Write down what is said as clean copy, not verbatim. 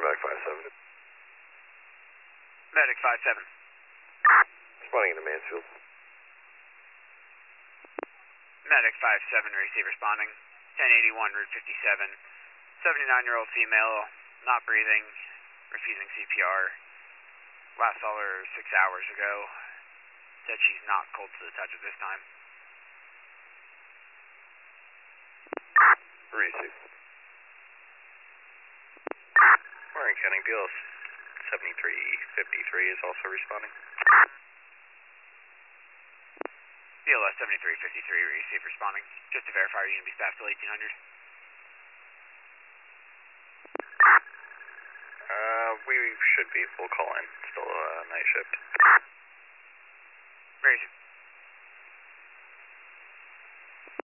Medic 5-7. Medic 5-7. Responding to Mansfield. Medic 5-7, receive responding. 1081, Route 57. 79-year-old female, not breathing, refusing CPR. Last saw her 6 hours ago. Said she's not cold to the touch at this time. Receive. Warren County, BLS 7353 is also responding. BLS 7353, receive responding. Just to verify, are you going to be staffed till 1800? We should be full call in. Still a night shift. Very soon.